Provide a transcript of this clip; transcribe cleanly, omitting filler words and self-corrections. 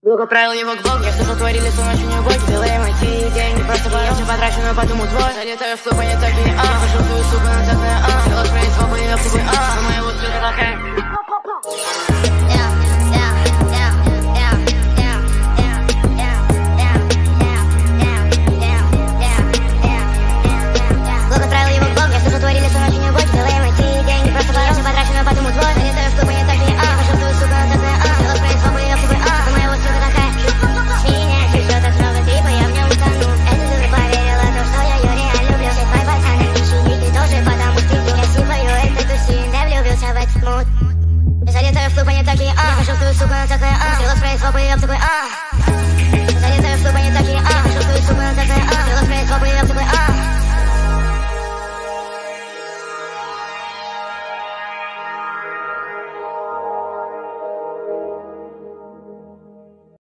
Много правил его глок, я слышал, твои релизы ночью не угодят. Белые мотивы, деньги просто я все потрачу, но потом твой. Залетаю в клуб, они такие, пошел свою суку на такое, сделал свои свободы, я в такой, но моя вот это такая. Много правил его глок, я слышал, твои релизы ночью не угодят. Белые мотивы, деньги просто я все потрачу, но потом твой. Залетаю в клуб, они такие, пошел свою суку на такое, сделал свои свободы, я в такой, но моя вот это такая. Залетаю в клуб, они такие, пошел твою суку, она такая, сделал свои свободы, я такой,